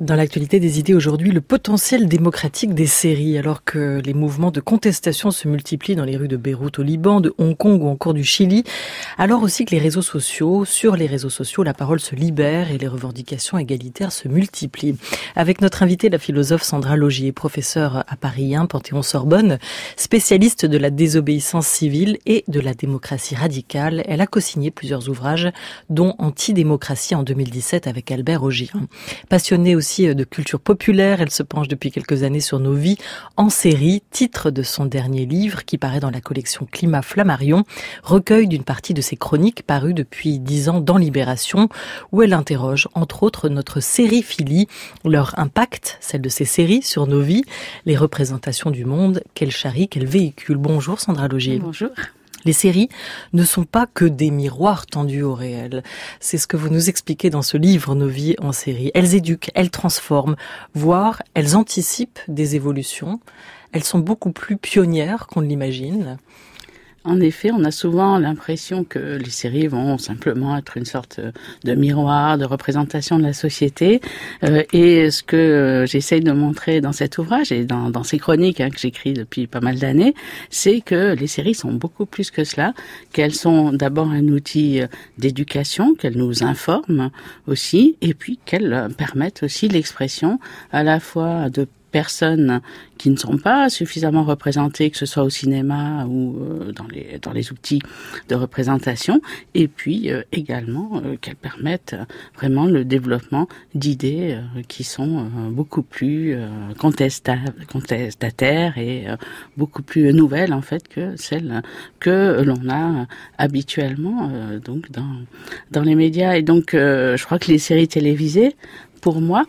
Dans l'actualité des idées aujourd'hui, le potentiel démocratique des séries, alors que les mouvements de contestation se multiplient dans les rues de Beyrouth au Liban, de Hong Kong ou encore du Chili, alors aussi que sur les réseaux sociaux, la parole se libère et les revendications égalitaires se multiplient. Avec notre invitée, la philosophe Sandra Laugier, professeure à Paris 1, Panthéon-Sorbonne, spécialiste de la désobéissance civile et de la démocratie radicale, elle a co-signé plusieurs ouvrages, dont Antidémocratie en 2017 avec Albert Augier. Passionnée aussi de culture populaire, elle se penche depuis quelques années sur nos vies en série, titre de son dernier livre qui paraît dans la collection Climat Flammarion, recueil d'une partie de ses chroniques parues depuis 10 ans dans Libération, où elle interroge entre autres notre sériphilie, leur impact, celle de ces séries sur nos vies, les représentations du monde, qu'elles charrient, qu'elles véhiculent. Bonjour Sandra Laugier. Bonjour. Les séries ne sont pas que des miroirs tendus au réel. C'est ce que vous nous expliquez dans ce livre, Nos vies en série. Elles éduquent, elles transforment, voire elles anticipent des évolutions. Elles sont beaucoup plus pionnières qu'on ne l'imagine. En effet, on a souvent l'impression que les séries vont simplement être une sorte de miroir, de représentation de la société. Et ce que j'essaye de montrer dans cet ouvrage et dans ces chroniques que j'écris depuis pas mal d'années, c'est que les séries sont beaucoup plus que cela, qu'elles sont d'abord un outil d'éducation, qu'elles nous informent aussi, et puis qu'elles permettent aussi l'expression à la fois de personnes qui ne sont pas suffisamment représentées, que ce soit au cinéma ou dans les outils de représentation, et puis également qu'elles permettent vraiment le développement d'idées qui sont beaucoup plus contestataires et beaucoup plus nouvelles en fait que celles que l'on a habituellement donc dans les médias. Et donc je crois que les séries télévisées, pour moi,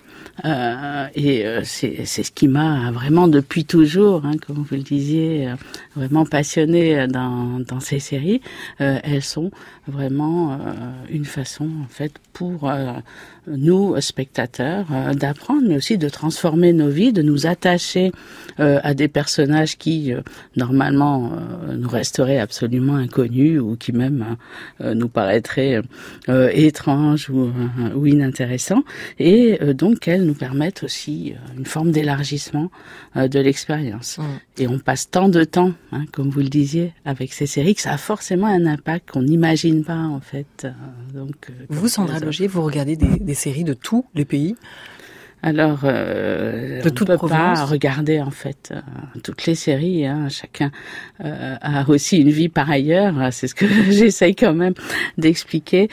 c'est ce qui m'a vraiment depuis toujours, comme vous le disiez, vraiment passionnée dans ces séries. Elles sont vraiment une façon en fait pour nous spectateurs d'apprendre, mais aussi de transformer nos vies, de nous attacher à des personnages qui normalement nous resteraient absolument inconnus ou qui même nous paraîtraient étranges ou inintéressants. Et donc elles nous permettent aussi une forme d'élargissement de l'expérience. Et on passe tant de temps, comme vous le disiez, avec ces séries que ça a forcément un impact qu'on n'imagine pas en fait. Vous, Sandra Laugier, vous regardez des séries de tous les pays ? Alors, on ne peut pas regarder en fait toutes les séries. Chacun a aussi une vie par ailleurs. C'est ce que j'essaye quand même d'expliquer.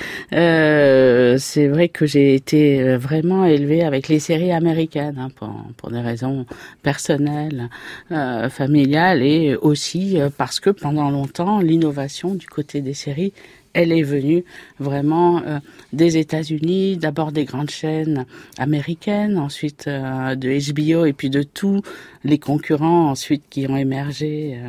C'est vrai que j'ai été vraiment élevée avec les séries américaines pour des raisons personnelles, familiales, et aussi parce que pendant longtemps, l'innovation du côté des séries, elle est venue vraiment des États-Unis, d'abord des grandes chaînes américaines, ensuite de HBO et puis de tous les concurrents ensuite qui ont émergé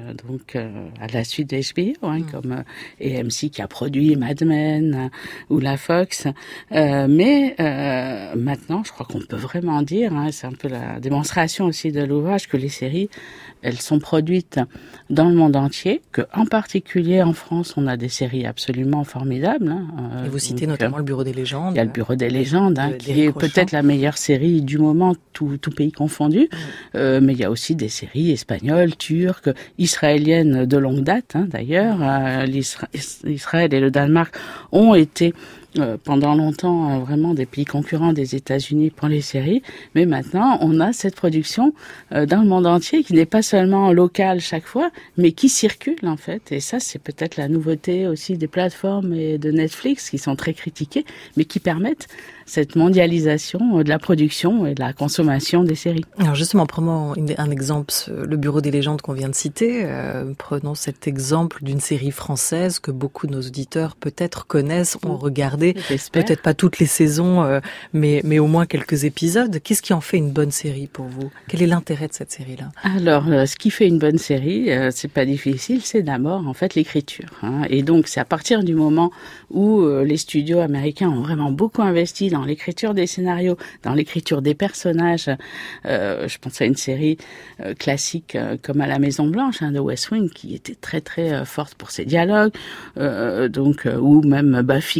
à la suite de HBO, comme AMC qui a produit Mad Men ou la Fox. Mais maintenant, je crois qu'on peut vraiment dire, c'est un peu la démonstration aussi de l'ouvrage, que les séries, elles sont produites dans le monde entier, que en particulier en France, on a des séries absolument formidables. Et vous citez notamment le Bureau des légendes. Il y a le Bureau des légendes, qui est peut-être la meilleure série du moment, tout pays confondu. Mais il y a aussi des séries espagnoles, turques, israéliennes de longue date, d'ailleurs. Israël et le Danemark ont été pendant longtemps vraiment des pays concurrents des États-Unis pour les séries, mais maintenant on a cette production dans le monde entier qui n'est pas seulement locale chaque fois, mais qui circule en fait. Et ça, c'est peut-être la nouveauté aussi des plateformes et de Netflix qui sont très critiquées, mais qui permettent cette mondialisation de la production et de la consommation des séries. Alors justement, prenons un exemple, le Bureau des légendes qu'on vient de citer. Prenons cet exemple d'une série française que beaucoup de nos auditeurs peut-être connaissent, ont regardé, peut-être pas toutes les saisons, mais au moins quelques épisodes. Qu'est-ce qui en fait une bonne série pour vous ? Quel est l'intérêt de cette série-là ? Alors, ce qui fait une bonne série, c'est pas difficile, c'est d'abord en fait l'écriture. Et donc, c'est à partir du moment où les studios américains ont vraiment beaucoup investi dans l'écriture des scénarios, dans l'écriture des personnages. Je pense à une série classique comme À la Maison Blanche, de West Wing, qui était très très forte pour ses dialogues, ou même Buffy contre les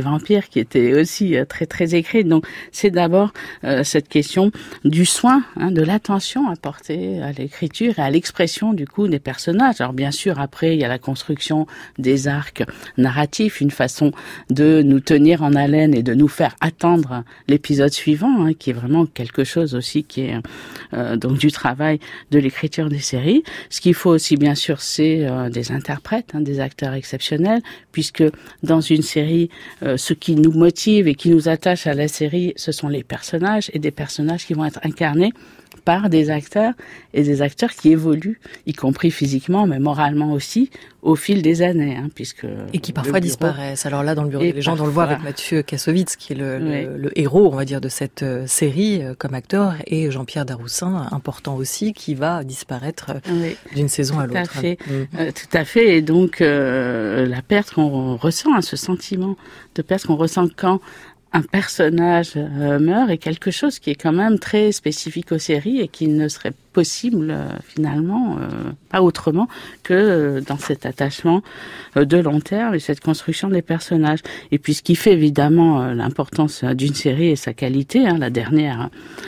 vampires qui était aussi très très écrite. Donc c'est d'abord cette question du soin, de l'attention apportée à l'écriture et à l'expression du coup des personnages. Alors bien sûr après il y a la construction des arcs narratifs, une façon de nous tenir en haleine et de nous faire attendre l'épisode suivant, qui est vraiment quelque chose aussi qui est donc du travail de l'écriture des séries. Ce qu'il faut aussi bien sûr c'est des interprètes, des acteurs exceptionnels, puisque dans une série ce qui nous motive et qui nous attache à la série, ce sont les personnages, et des personnages qui vont être incarnés par des acteurs, et des acteurs qui évoluent, y compris physiquement, mais moralement aussi, au fil des années, puisque... Et qui parfois disparaissent. Alors là, dans le Bureau des légendes, on le voit avec Mathieu Kassovitz, qui est le héros, on va dire, de cette série comme acteur, et Jean-Pierre Daroussin, important aussi, qui va disparaître d'une saison à l'autre. Tout à fait. Et donc, la perte qu'on ressent, ce sentiment de perte qu'on ressent quand un personnage meurt est quelque chose qui est quand même très spécifique aux séries et qui ne serait possible finalement pas autrement que dans cet attachement de long terme et cette construction des personnages. Et puis ce qui fait évidemment l'importance d'une série et sa qualité, la dernière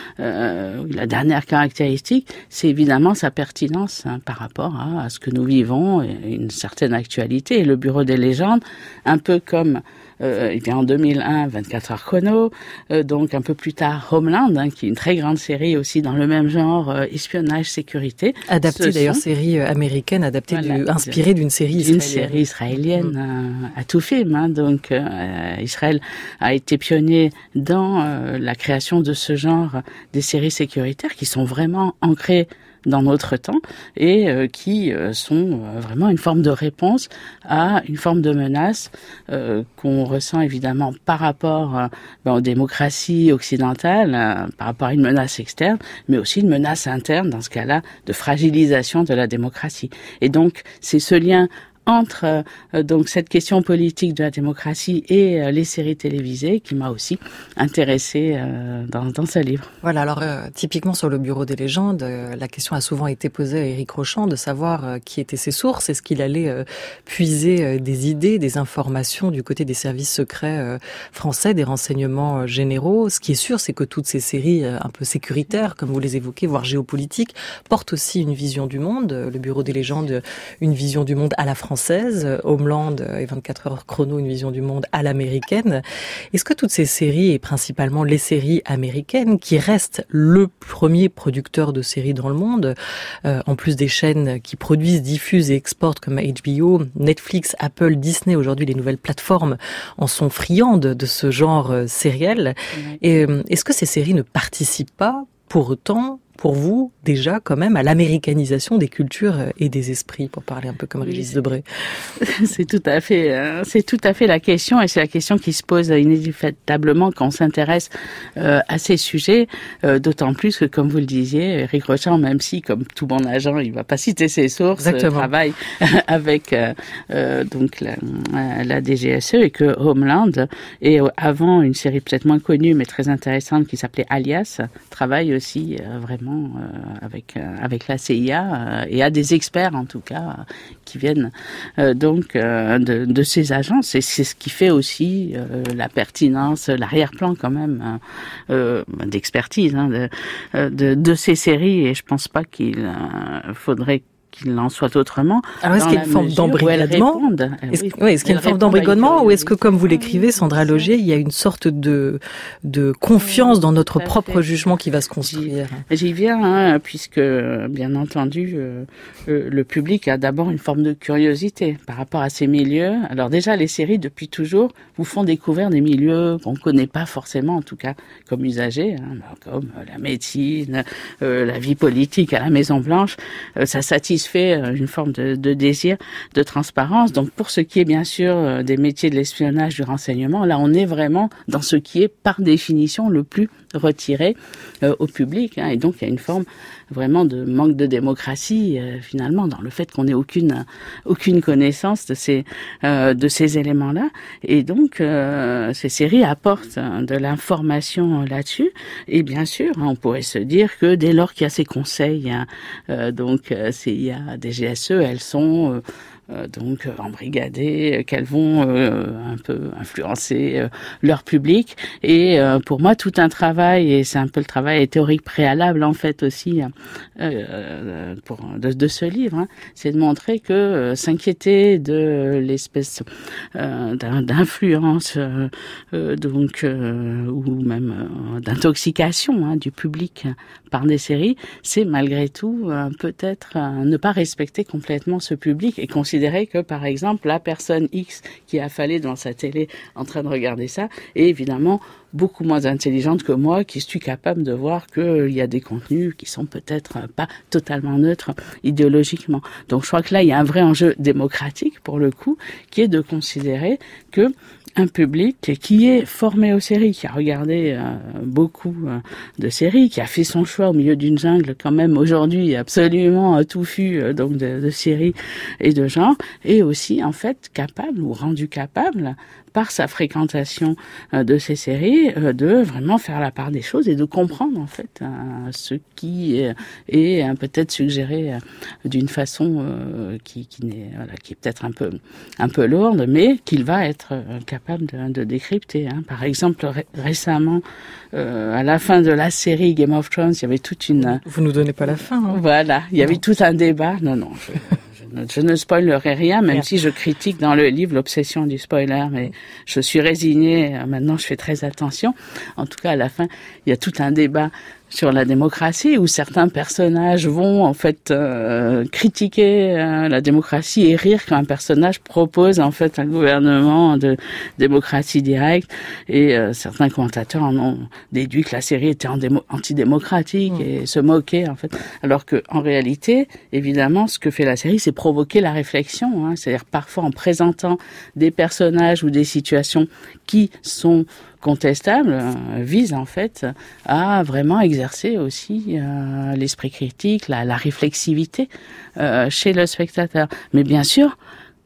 caractéristique, c'est évidemment sa pertinence par rapport à ce que nous vivons et une certaine actualité. Et le Bureau des légendes, un peu comme en 2001, 24 heures chrono, donc un peu plus tard Homeland, qui est une très grande série aussi dans le même genre, espionnage, sécurité. Adaptée d'ailleurs, série américaine, inspirée d'une série israélienne. Une série israélienne à tout film. Donc Israël a été pionnier dans la création de ce genre des séries sécuritaires qui sont vraiment ancrées dans notre temps et qui sont vraiment une forme de réponse à une forme de menace qu'on ressent évidemment par rapport aux démocraties occidentales, par rapport à une menace externe, mais aussi une menace interne, dans ce cas-là, de fragilisation de la démocratie. Et donc, c'est ce lien entre donc cette question politique de la démocratie et les séries télévisées qui m'a aussi intéressée dans ce livre. Voilà, alors typiquement sur le Bureau des légendes, la question a souvent été posée à Éric Rochant de savoir qui étaient ses sources. Est-ce qu'il allait puiser des idées, des informations du côté des services secrets français, des renseignements généraux? Ce qui est sûr, c'est que toutes ces séries un peu sécuritaires, comme vous les évoquez, voire géopolitiques, portent aussi une vision du monde. Le Bureau des légendes, une vision du monde à la française, Homeland et 24 heures chrono, une vision du monde à l'américaine. Est-ce que toutes ces séries, et principalement les séries américaines, qui restent le premier producteur de séries dans le monde, en plus des chaînes qui produisent, diffusent et exportent comme HBO, Netflix, Apple, Disney, aujourd'hui les nouvelles plateformes en sont friandes de ce genre sériel. Et est-ce que ces séries ne participent pas pour autant, pour vous, déjà, quand même, à l'américanisation des cultures et des esprits, pour parler un peu comme Régis Debray? C'est tout à fait la question, et c'est la question qui se pose inévitablement quand on s'intéresse à ces sujets, d'autant plus que, comme vous le disiez, Éric Rochant, même si, comme tout bon agent, il va pas citer ses sources, travaille avec donc la DGSE, et que Homeland, et avant une série peut-être moins connue, mais très intéressante, qui s'appelait Alias, travaille aussi vraiment avec la CIA et à des experts en tout cas qui viennent donc de ces agences, et c'est ce qui fait aussi la pertinence, l'arrière-plan quand même d'expertise de ces séries, et je pense pas qu'il faudrait qu'il en soit autrement. Alors est-ce qu'il y a une forme d'embrigadement? Est-ce qu'il y a une forme d'embrigadement, ou est-ce que, comme vous l'écrivez, Sandra Logier, il y a une sorte de confiance dans notre propre jugement qui va se construire? J'y viens, puisque bien entendu le public a d'abord une forme de curiosité par rapport à ces milieux. Alors déjà, les séries depuis toujours vous font découvrir des milieux qu'on connaît pas forcément, en tout cas comme usagers, comme la médecine, la vie politique à la Maison Blanche. Ça satisfait une forme de désir de transparence. Donc pour ce qui est bien sûr des métiers de l'espionnage, du renseignement, là on est vraiment dans ce qui est par définition le plus retiré au public, et donc il y a une forme vraiment de manque de démocratie finalement dans le fait qu'on n'ait aucune connaissance de ces éléments-là, et donc ces séries apportent de l'information là-dessus, et bien sûr on pourrait se dire que dès lors qu'il y a ces conseils donc CIA, DGSE, elles sont donc embrigadées, qu'elles vont un peu influencer leur public. Et pour moi, tout un travail, et c'est un peu le travail théorique préalable en fait aussi de ce livre, hein, c'est de montrer que s'inquiéter de l'espèce d'influence ou même d'intoxication du public par des séries, c'est malgré tout peut-être ne pas respecter complètement ce public et considérer que par exemple la personne X qui est affalée dans sa télé en train de regarder ça est évidemment beaucoup moins intelligente que moi qui suis capable de voir qu'il y a des contenus qui sont peut-être pas totalement neutres idéologiquement. Donc je crois que là il y a un vrai enjeu démocratique pour le coup qui est de considérer que un public qui est formé aux séries, qui a regardé beaucoup de séries, qui a fait son choix au milieu d'une jungle quand même aujourd'hui absolument touffue donc de séries et de genres, est aussi en fait capable ou rendu capable par sa fréquentation de ces séries de vraiment faire la part des choses et de comprendre en fait ce qui est peut-être suggéré d'une façon qui est peut-être un peu lourde, mais qu'il va être capable de décrypter. Hein. Par exemple, récemment, à la fin de la série Game of Thrones, il y avait toute une... Vous nous donnez pas la fin. Hein. Voilà, il y avait tout un débat. Non, je ne spoilerai rien, même si je critique dans le livre l'obsession du spoiler, mais je suis résignée. Maintenant, je fais très attention. En tout cas, à la fin, il y a tout un débat sur la démocratie où certains personnages vont en fait critiquer la démocratie et rire quand un personnage propose en fait un gouvernement de démocratie directe et certains commentateurs en ont déduit que la série était antidémocratique et se moquaient en fait, alors que en réalité évidemment ce que fait la série c'est provoquer la réflexion, hein, c'est-à-dire parfois en présentant des personnages ou des situations qui sont contestable vise en fait à vraiment exercer aussi l'esprit critique, la réflexivité chez le spectateur. Mais bien sûr,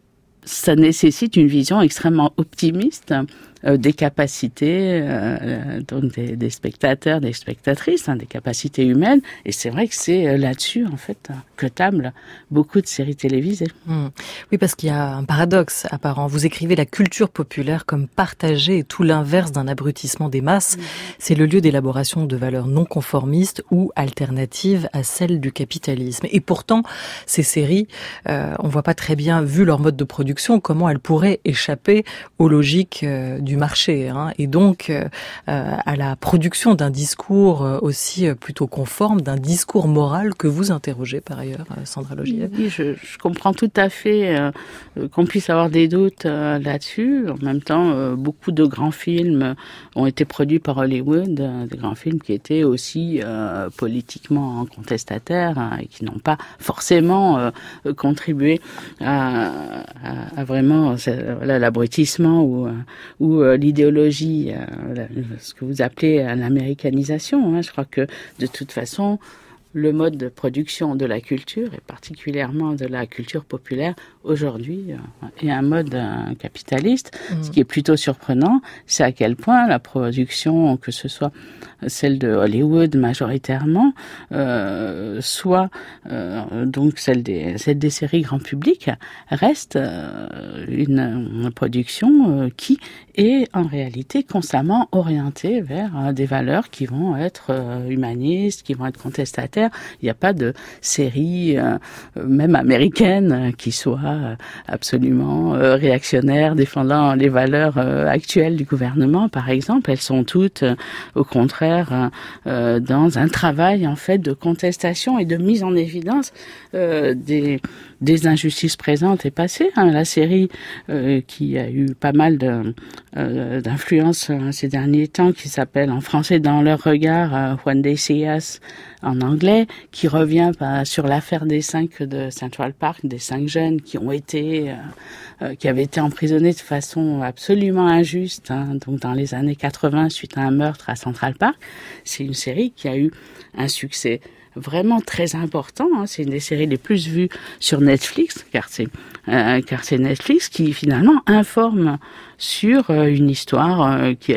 ça nécessite une vision extrêmement optimiste des capacités donc des spectateurs, des spectatrices, des capacités humaines. Et c'est vrai que c'est là-dessus, en fait, que tablent beaucoup de séries télévisées. Oui, parce qu'il y a un paradoxe apparent. Vous écrivez la culture populaire comme partagée et tout l'inverse d'un abrutissement des masses. C'est le lieu d'élaboration de valeurs non conformistes ou alternatives à celles du capitalisme. Et pourtant, ces séries, on voit pas très bien, vu leur mode de production, comment elles pourraient échapper aux logiques du marché, hein, et donc à la production d'un discours aussi plutôt conforme, d'un discours moral que vous interrogez par ailleurs, Sandra Logiev. Oui, je comprends tout à fait qu'on puisse avoir des doutes là-dessus. En même temps, beaucoup de grands films ont été produits par Hollywood, des grands films qui étaient aussi politiquement contestataires et qui n'ont pas forcément contribué à vraiment l'abrutissement ou l'idéologie, ce que vous appelez l'américanisation. Hein. Je crois que de toute façon, le mode de production de la culture, et particulièrement de la culture populaire, aujourd'hui, est un mode capitaliste. Ce qui est plutôt surprenant, c'est à quel point la production, que ce soit celle de Hollywood majoritairement, soit donc celle des séries grand public, reste une production qui est en réalité constamment orientée vers des valeurs qui vont être humanistes, qui vont être contestataires. Il n'y a pas de série, même américaine, qui soit absolument réactionnaire, défendant les valeurs actuelles du gouvernement, par exemple. Elles sont toutes, au contraire, dans un travail en fait de contestation et de mise en évidence des injustices présentes et passées. Hein. La série qui a eu pas mal d'influence ces derniers temps, qui s'appelle en français Dans leur regard, When They See Us en anglais, qui revient sur l'affaire des 5 de Central Park, des 5 jeunes qui avaient été emprisonnés de façon absolument injuste, hein, donc dans les années 80 suite à un meurtre à Central Park. C'est une série qui a eu un succès vraiment très important. C'est une des séries les plus vues sur Netflix, car c'est Netflix qui finalement informe sur une histoire qui a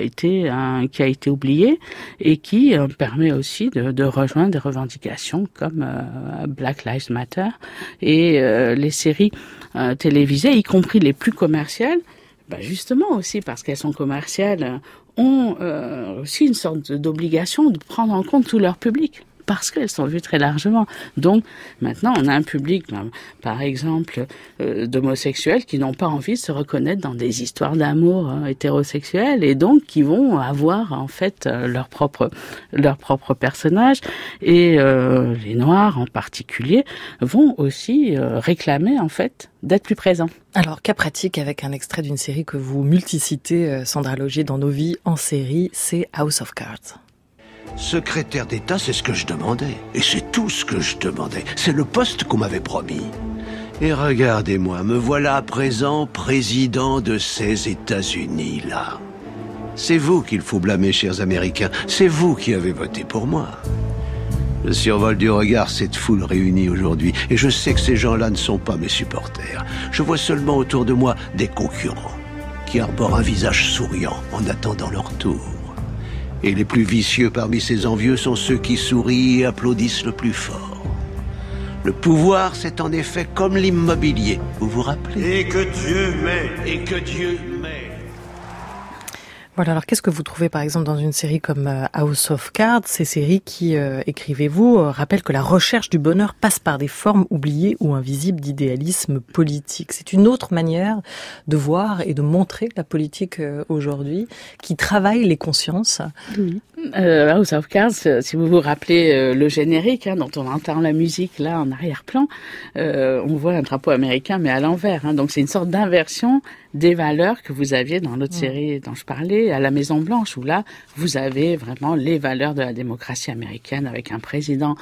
été oubliée et qui permet aussi de rejoindre des revendications comme Black Lives Matter et les séries télévisées, y compris les plus commerciales. Justement aussi parce qu'elles sont commerciales, ont aussi une sorte d'obligation de prendre en compte tout leur public, parce qu'elles sont vues très largement. Donc maintenant, on a un public, par exemple, d'homosexuels qui n'ont pas envie de se reconnaître dans des histoires d'amour hétérosexuelles, et donc qui vont avoir en fait leur propre personnage. Et les Noirs en particulier vont aussi réclamer en fait d'être plus présents. Alors, cas pratique avec un extrait d'une série que vous multicitez, Sandra Logier, dans Nos vies en série, c'est House of Cards. Secrétaire d'État, c'est ce que je demandais. Et c'est tout ce que je demandais. C'est le poste qu'on m'avait promis. Et regardez-moi, me voilà à présent président de ces États-Unis-là. C'est vous qu'il faut blâmer, chers Américains. C'est vous qui avez voté pour moi. Je survole du regard cette foule réunie aujourd'hui. Et je sais que ces gens-là ne sont pas mes supporters. Je vois seulement autour de moi des concurrents qui arborent un visage souriant en attendant leur tour. Et les plus vicieux parmi ces envieux sont ceux qui sourient et applaudissent le plus fort. Le pouvoir, c'est en effet comme l'immobilier, vous vous rappelez ? Et que Dieu m'aide. Et que Dieu m'aide. Voilà, alors qu'est-ce que vous trouvez par exemple dans une série comme House of Cards, ces séries qui, écrivez-vous, rappellent que la recherche du bonheur passe par des formes oubliées ou invisibles d'idéalisme politique. C'est une autre manière de voir et de montrer la politique aujourd'hui, qui travaille les consciences. Oui. House of Cards, si vous vous rappelez le générique, dont on entend la musique là en arrière-plan, on voit un drapeau américain mais à l'envers. Donc c'est une sorte d'inversion des valeurs que vous aviez dans l'autre série dont je parlais, à la Maison Blanche, où là vous avez vraiment les valeurs de la démocratie américaine avec un président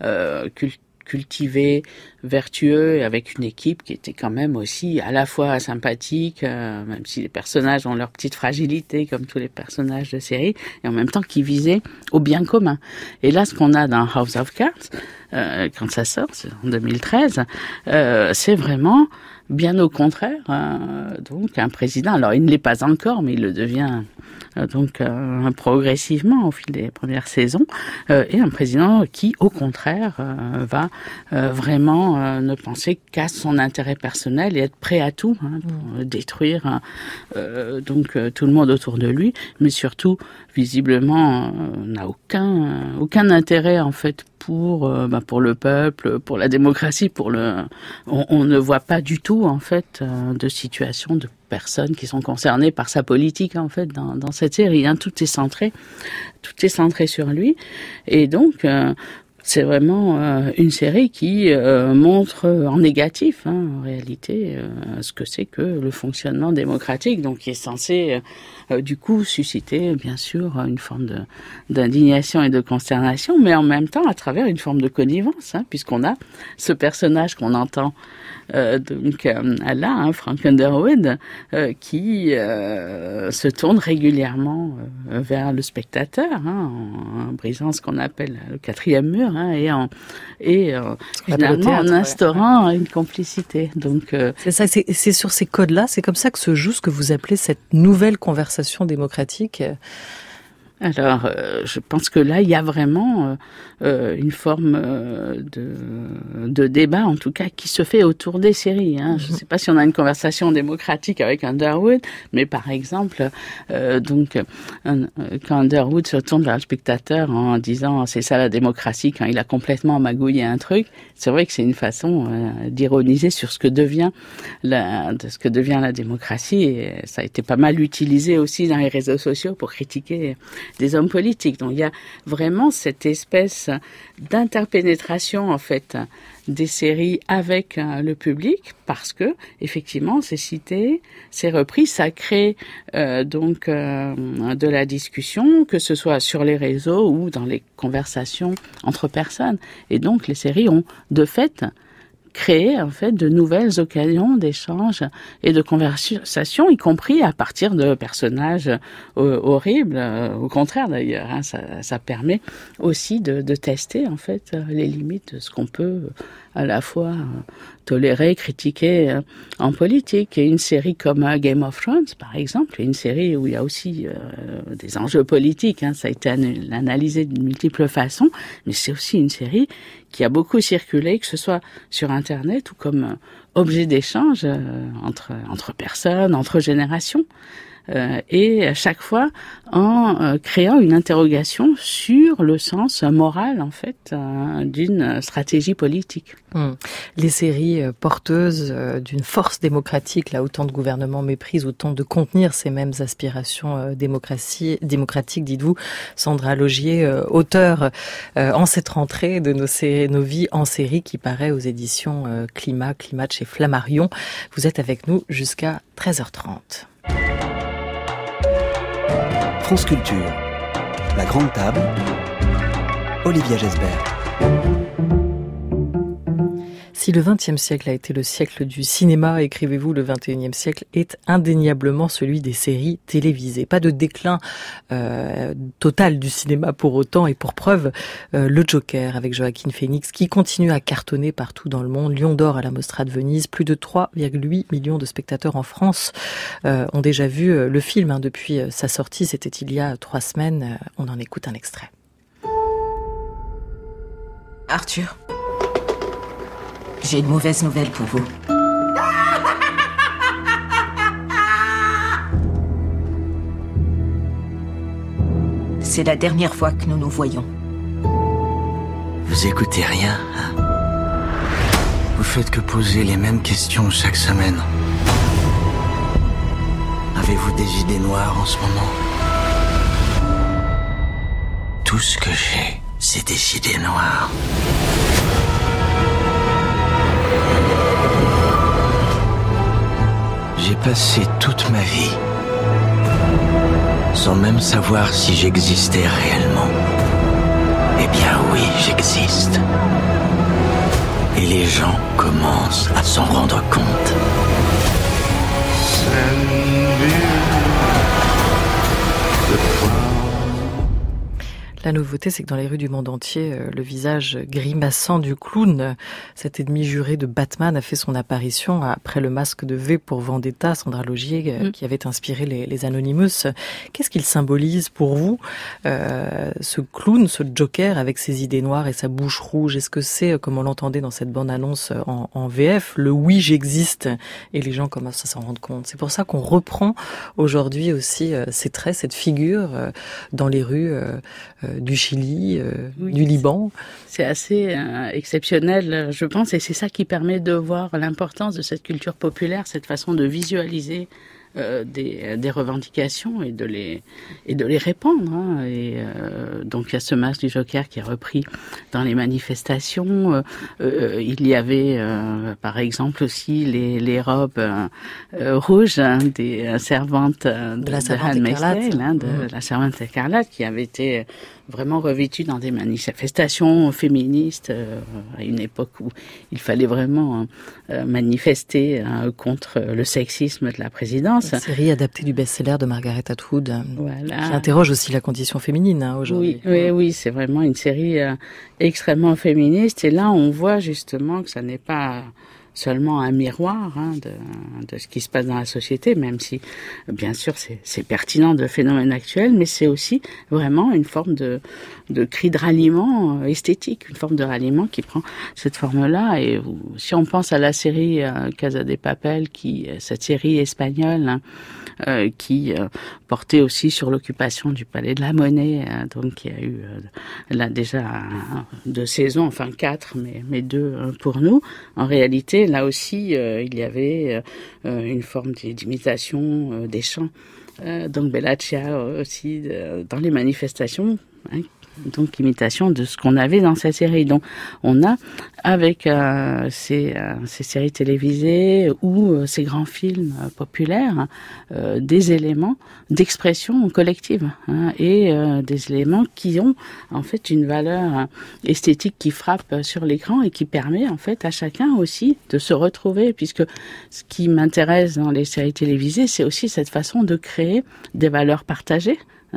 cultivé, vertueux, et avec une équipe qui était quand même aussi à la fois sympathique, même si les personnages ont leur petite fragilité comme tous les personnages de série, et en même temps qui visaient au bien commun. Et là, ce qu'on a dans House of Cards, quand ça sort, c'est en 2013, c'est vraiment bien au contraire, donc un président, alors il ne l'est pas encore, mais il le devient progressivement au fil des premières saisons, et un président qui, au contraire, va vraiment ne penser qu'à son intérêt personnel et être prêt à tout pour détruire tout le monde autour de lui, mais surtout, visiblement, n'a aucun intérêt en fait pour le peuple, pour la démocratie, on ne voit pas du tout en fait de situation de personnes qui sont concernées par sa politique en fait dans cette série. Tout est centré sur lui, et donc c'est vraiment une série qui montre en négatif, en réalité, ce que c'est que le fonctionnement démocratique, donc qui est censé du coup susciter bien sûr une forme d'indignation et de consternation, mais en même temps à travers une forme de connivence, puisqu'on a ce personnage qu'on entend Frank Underwood, qui se tourne régulièrement vers le spectateur, en brisant ce qu'on appelle le quatrième mur, et finalement en instaurant une complicité. Donc c'est ça, c'est sur ces codes-là, c'est comme ça que se joue ce que vous appelez cette nouvelle conversation démocratique. Alors, je pense que là, il y a vraiment une forme de débat, en tout cas, qui se fait autour des séries. Je ne sais pas si on a une conversation démocratique avec Underwood, mais par exemple, quand Underwood se tourne vers le spectateur en disant « c'est ça la démocratie », quand il a complètement magouillé un truc, c'est vrai que c'est une façon d'ironiser sur ce que devient la démocratie, et ça a été pas mal utilisé aussi dans les réseaux sociaux pour critiquer des hommes politiques. Donc il y a vraiment cette espèce d'interpénétration en fait des séries avec le public, parce que effectivement c'est cité, c'est repris, ça crée de la discussion, que ce soit sur les réseaux ou dans les conversations entre personnes. Et donc les séries ont de fait créer en fait de nouvelles occasions d'échanges et de conversation, y compris à partir de personnages horribles. Au contraire d'ailleurs, hein, ça permet aussi de tester en fait les limites de ce qu'on peut à la fois tolérer, critiquer en politique. Et une série comme Game of Thrones, par exemple, est une série où il y a aussi des enjeux politiques. Hein, ça a été analysé de multiples façons, mais c'est aussi une série qui a beaucoup circulé, que ce soit sur Internet ou comme objet d'échange entre personnes, entre générations. Et à chaque fois en créant une interrogation sur le sens moral en fait d'une stratégie politique. Les séries porteuses d'une force démocratique, là autant de gouvernements méprisent, autant de contenir ces mêmes aspirations démocratiques, dites-vous, Sandra Laugier, auteure en cette rentrée de nos vies en série qui paraît aux éditions Climat de chez Flammarion. Vous êtes avec nous jusqu'à 13h30. France Culture, la grande table, Olivia Gesbert. Si le XXe siècle a été le siècle du cinéma, écrivez-vous, le XXIe siècle est indéniablement celui des séries télévisées. Pas de déclin total du cinéma pour autant, et pour preuve, le Joker avec Joaquin Phoenix qui continue à cartonner partout dans le monde. Lion d'or à la Mostra de Venise, plus de 3,8 millions de spectateurs en France ont déjà vu le film depuis sa sortie, c'était il y a 3 semaines. On en écoute un extrait. Arthur, j'ai une mauvaise nouvelle pour vous. C'est la dernière fois que nous nous voyons. Vous écoutez rien, hein? Vous faites que poser les mêmes questions chaque semaine. Avez-vous des idées noires en ce moment? Tout ce que j'ai, c'est des idées noires. J'ai passé toute ma vie sans même savoir si j'existais réellement. Eh bien oui, j'existe. Et les gens commencent à s'en rendre compte. La nouveauté, c'est que dans les rues du monde entier, le visage grimaçant du clown, cet ennemi juré de Batman, a fait son apparition après le masque de V pour Vendetta, Sandra Laugier, qui avait inspiré les Anonymous. Qu'est-ce qu'il symbolise pour vous, ce clown, ce Joker avec ses idées noires et sa bouche rouge? Est-ce que c'est, comme on l'entendait dans cette bande-annonce en VF, le « oui, j'existe » et les gens commencent à s'en rendre compte? C'est pour ça qu'on reprend aujourd'hui aussi ces traits, cette figure dans les rues du Chili, du Liban. C'est assez exceptionnel, je pense, et c'est ça qui permet de voir l'importance de cette culture populaire, cette façon de visualiser des revendications et de les répandre. Hein. Et donc il y a ce masque du Joker qui est repris dans les manifestations. Il y avait par exemple aussi les robes rouges des servantes de la servante écarlate, de la servante écarlate, qui avaient été vraiment revêtues dans des manifestations féministes à une époque où il fallait vraiment manifester contre le sexisme de la présidence. Une série adaptée du best-seller de Margaret Atwood, voilà, qui interroge aussi la condition féminine aujourd'hui. Oui, c'est vraiment une série extrêmement féministe. Et là, on voit justement que ça n'est pas seulement un miroir de ce qui se passe dans la société, même si, bien sûr, c'est pertinent de phénomènes actuels, mais c'est aussi vraiment une forme de cri de ralliement esthétique, une forme de ralliement qui prend cette forme-là. Et si on pense à la série Casa de Papel, cette série espagnole, qui portait aussi sur l'occupation du Palais de la Monnaie, donc il y a eu là déjà 2 saisons, enfin 4, mais 2 pour nous. En réalité, là aussi, il y avait une forme d'imitation des chants. Donc Bella Ciao aussi dans les manifestations, Donc imitation de ce qu'on avait dans cette série. Donc on a avec ces séries télévisées ou ces grands films populaires des éléments d'expression collective et des éléments qui ont en fait une valeur esthétique qui frappe sur l'écran et qui permet en fait à chacun aussi de se retrouver, puisque ce qui m'intéresse dans les séries télévisées, c'est aussi cette façon de créer des valeurs partagées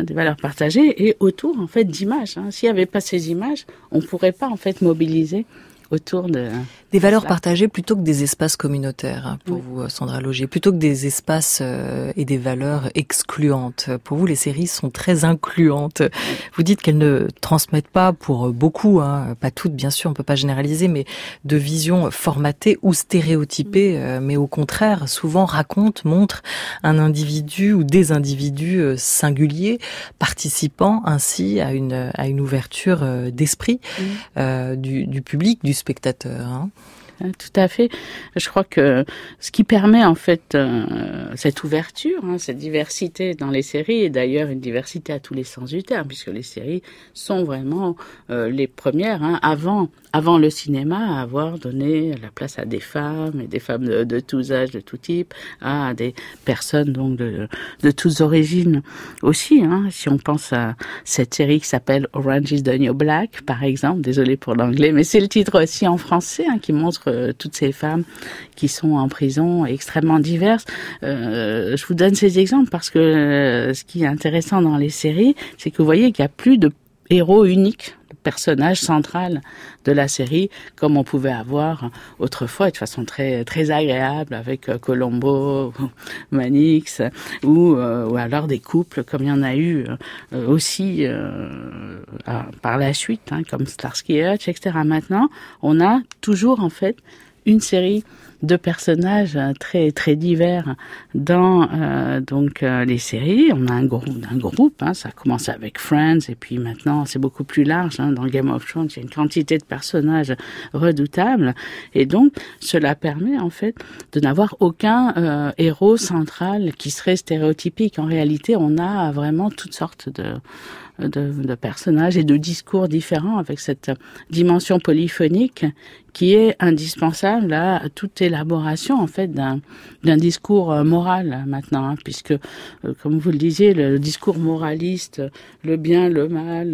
et autour en fait d'images. S'il n'y avait pas ces images, on ne pourrait pas en fait mobiliser autour de... Des valeurs partagées plutôt que des espaces communautaires, pour vous, Sandra Laugier, plutôt que des espaces et des valeurs excluantes. Pour vous, les séries sont très incluantes. Vous dites qu'elles ne transmettent pas, pour beaucoup, pas toutes bien sûr, on peut pas généraliser, mais de visions formatées ou stéréotypées, mais au contraire, souvent montrent un individu ou des individus singuliers, participant ainsi à une ouverture d'esprit du public, du spectateur. Tout à fait. Je crois que ce qui permet en fait cette ouverture, cette diversité dans les séries, et d'ailleurs une diversité à tous les sens du terme, puisque les séries sont vraiment les premières, avant le cinéma, à avoir donné la place à des femmes, et des femmes de tous âges, de tout type, à des personnes donc de toutes origines aussi. Si on pense à cette série qui s'appelle Orange is the New Black, par exemple, désolé pour l'anglais, mais c'est le titre aussi en français qui montre toutes ces femmes qui sont en prison, extrêmement diverses. Je vous donne ces exemples parce que ce qui est intéressant dans les séries, c'est que vous voyez qu'il n'y a plus de héros unique, de personnage central de la série, comme on pouvait avoir autrefois, de façon très très agréable, avec Colombo, Manix, ou alors des couples, comme il y en a eu aussi par la suite, comme Starsky et Hutch, etc. Maintenant, on a toujours en fait une série de personnages très très divers dans les séries. On a un groupe, ça commence avec Friends et puis maintenant c'est beaucoup plus large. Dans Game of Thrones, il y a une quantité de personnages redoutables et donc cela permet en fait de n'avoir aucun héros central qui serait stéréotypique. En réalité, on a vraiment toutes sortes de personnages et de discours différents avec cette dimension polyphonique qui est indispensable à toute élaboration en fait d'un discours moral maintenant, puisque comme vous le disiez, le discours moraliste, le bien, le mal,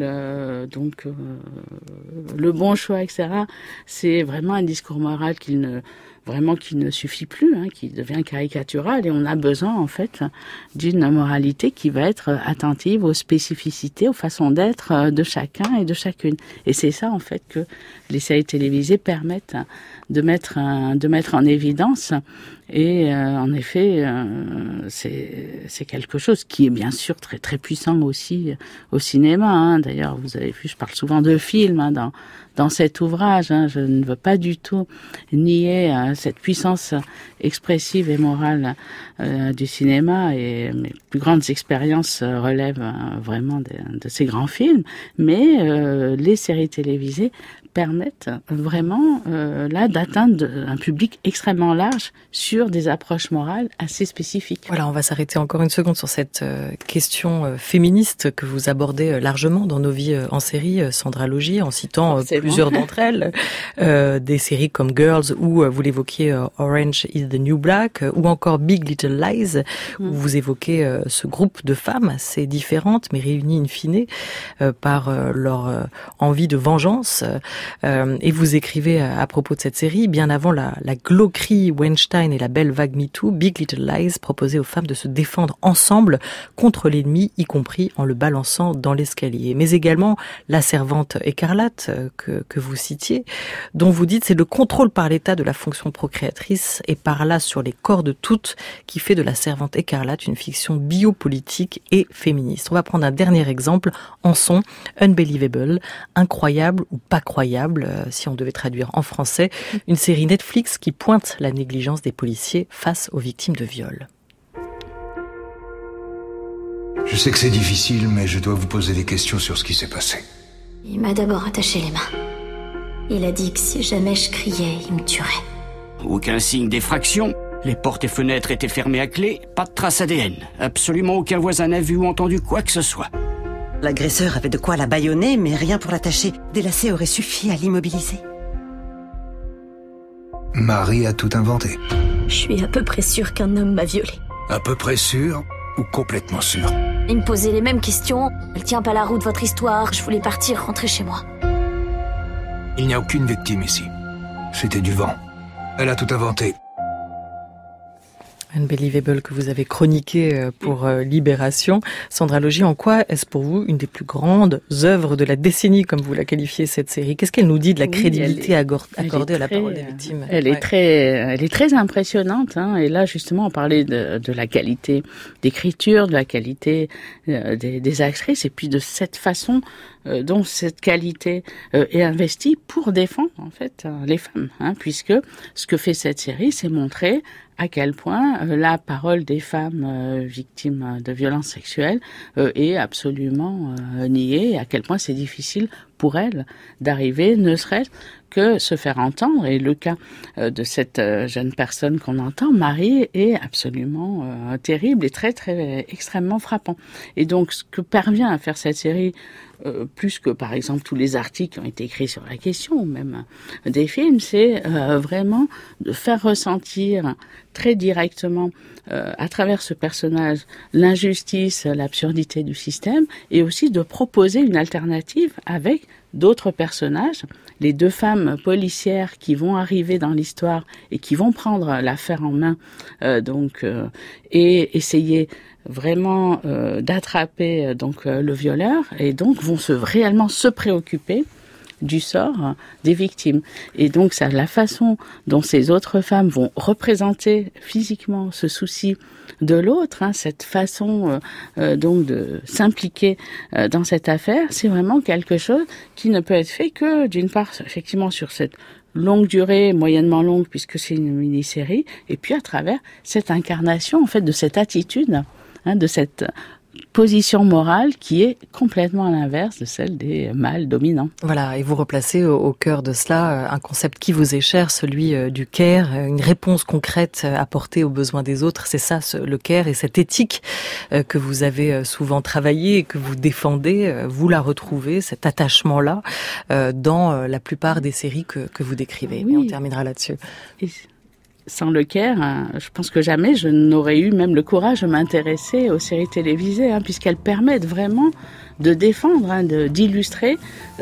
le bon choix, etc. C'est vraiment un discours moral qui ne suffit plus, qui devient caricatural, et on a besoin en fait d'une moralité qui va être attentive aux spécificités, aux façons d'être de chacun et de chacune. Et c'est ça en fait que les séries télévisées permettent de mettre en évidence. Et en effet, c'est quelque chose qui est bien sûr très très puissant aussi au cinéma. D'ailleurs, vous avez vu, je parle souvent de films dans cet ouvrage. Je ne veux pas du tout nier cette puissance expressive et morale du cinéma. Et mes plus grandes expériences relèvent vraiment de ces grands films. Mais les séries télévisées permettent vraiment d'atteindre un public extrêmement large sur des approches morales assez spécifiques. Voilà, on va s'arrêter encore une seconde sur cette question féministe que vous abordez largement dans Nos vies en série, Sandra Laugier, en citant plusieurs d'entre elles, des séries comme Girls, où vous l'évoquiez, Orange is the New Black, ou encore Big Little Lies, où vous évoquez ce groupe de femmes assez différentes, mais réunies in fine par leur envie de vengeance. Et vous écrivez à propos de cette série, bien avant la glauquerie Weinstein et la belle vague MeToo, Big Little Lies proposait aux femmes de se défendre ensemble contre l'ennemi, y compris en le balançant dans l'escalier. Mais également La Servante écarlate, que vous citiez, dont vous dites c'est le contrôle par l'État de la fonction procréatrice et par là sur les corps de toutes qui fait de La Servante écarlate une fiction biopolitique et féministe. On va prendre un dernier exemple, Anson, Unbelievable, incroyable ou pas croyable, si on devait traduire en français, une série Netflix qui pointe la négligence des policiers face aux victimes de viol. Je sais que c'est difficile, mais je dois vous poser des questions sur ce qui s'est passé. Il m'a d'abord attaché les mains. Il a dit que si jamais je criais, il me tuerait. Aucun signe d'effraction. Les portes et fenêtres étaient fermées à clé. Pas de traces ADN. Absolument aucun voisin n'a vu ou entendu quoi que ce soit. L'agresseur avait de quoi la bâillonner, mais rien pour l'attacher. Des lacets auraient suffi à l'immobiliser. Marie a tout inventé. Je suis à peu près sûre qu'un homme m'a violée. À peu près sûr ou complètement sûr? Il me posait les mêmes questions. Elle tient pas la route, votre histoire. Je voulais partir, rentrer chez moi. Il n'y a aucune victime ici. C'était du vent. Elle a tout inventé. Unbelievable que vous avez chroniqué pour Libération. Sandra Logie, en quoi est-ce pour vous une des plus grandes œuvres de la décennie, comme vous la qualifiez, cette série? Qu'est-ce qu'elle nous dit de la crédibilité accordée à la parole des victimes? Elle est très impressionnante, hein. Et là, justement, on parlait de la qualité d'écriture, de la qualité des actrices, et puis de cette façon dont cette qualité est investie pour défendre, en fait, les femmes, hein, puisque ce que fait cette série, c'est montrer à quel point la parole des femmes victimes de violences sexuelles est absolument niée, et à quel point c'est difficile pour elles d'arriver, ne serait-ce que se faire entendre. Et le cas de cette jeune personne qu'on entend, Marie, est absolument terrible et très, très, extrêmement frappant. Et donc, ce que parvient à faire cette série, plus que par exemple tous les articles qui ont été écrits sur la question, ou même des films, c'est vraiment de faire ressentir très directement à travers ce personnage l'injustice, l'absurdité du système, et aussi de proposer une alternative avec d'autres personnages, les deux femmes policières qui vont arriver dans l'histoire et qui vont prendre l'affaire en main, et essayer vraiment d'attraper le violeur, et donc vont réellement se préoccuper du sort des victimes. Et donc, c'est la façon dont ces autres femmes vont représenter physiquement ce souci de l'autre, hein, cette façon donc de s'impliquer dans cette affaire, c'est vraiment quelque chose qui ne peut être fait que, d'une part, effectivement, sur cette longue durée, moyennement longue, puisque c'est une mini-série, et puis à travers cette incarnation, en fait, de cette attitude, hein, de cette position morale qui est complètement à l'inverse de celle des mâles dominants. Voilà, et vous replacez au cœur de cela un concept qui vous est cher, celui du care, une réponse concrète apportée aux besoins des autres. C'est ça, le care, et cette éthique que vous avez souvent travaillée et que vous défendez, vous la retrouvez, cet attachement-là, dans la plupart des séries que vous décrivez. Oui. Et on terminera là-dessus. Sans le care, je pense que jamais je n'aurais eu même le courage de m'intéresser aux séries télévisées, hein, puisqu'elles permettent vraiment de défendre, hein, d'illustrer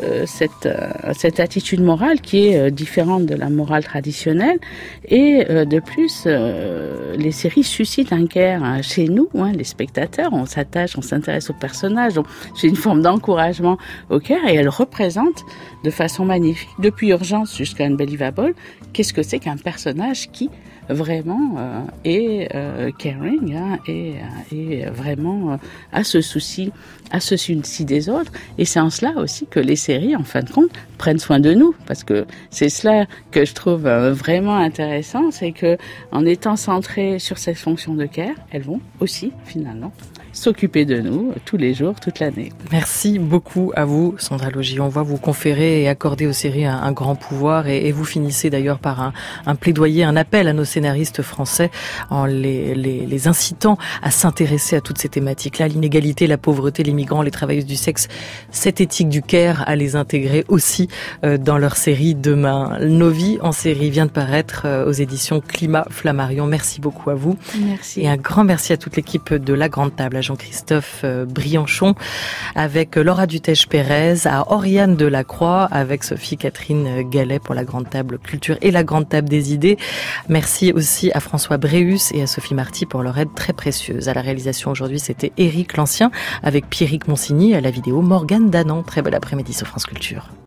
cette attitude morale qui est différente de la morale traditionnelle. Et de plus, les séries suscitent un care, hein, chez nous, hein, les spectateurs. On s'attache, on s'intéresse aux personnages. Donc, c'est une forme d'encouragement au care, et elles représentent de façon magnifique, depuis Urgence jusqu'à Unbelievable, qu'est-ce que c'est qu'un personnage qui vraiment est caring, hein, et vraiment a ce souci des autres. Et c'est en cela aussi que les séries, en fin de compte, prennent soin de nous, parce que c'est cela que je trouve vraiment intéressant, c'est que en étant centrées sur cette fonction de care, elles vont aussi finalement s'occuper de nous tous les jours, toute l'année. Merci beaucoup à vous, Sandra Logie. On va vous conférer et accorder aux séries un grand pouvoir, et vous finissez d'ailleurs par un plaidoyer, un appel à nos scénaristes français en les incitant à s'intéresser à toutes ces thématiques-là, l'inégalité, la pauvreté, les migrants, les travailleuses du sexe, cette éthique du care, à les intégrer aussi dans leur série demain. Nos vies en série vient de paraître aux éditions Climat Flammarion. Merci beaucoup à vous. Merci. Et un grand merci à toute l'équipe de La Grande Table, à Jean-Christophe Brianchon, avec Laura Dutèche-Pérez, à Oriane Delacroix, avec Sophie-Catherine Gallet pour La Grande Table Culture et La Grande Table des Idées. Merci aussi à François Bréhus et à Sophie Marty pour leur aide très précieuse. À la réalisation aujourd'hui, c'était Éric Lancien, avec Pierrick Monsigny, à la vidéo Morgane Danan. Très bel après-midi sur France Culture.